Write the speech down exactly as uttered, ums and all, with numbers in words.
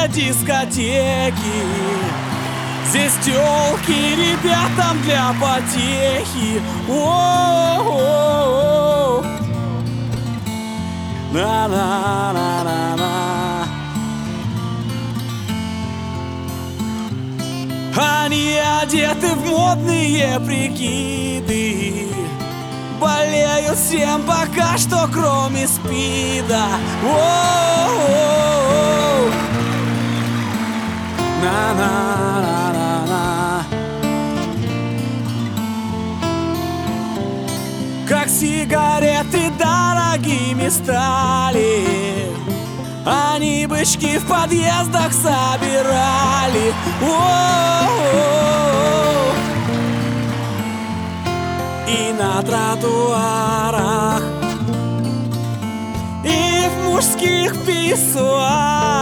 дискотеки. Здесь тёлки ребятам для потехи. О-о-о-о. На-на-на-на-на. Они одеты в модные прикиды, болеют всем пока что, кроме СПИДа. О-о-о-о. На-на-на-на-на. Как сигареты дорогими стали, они бычки в подъездах собирали. О-о-о-о. И на тротуарах, и в мужских писсуарах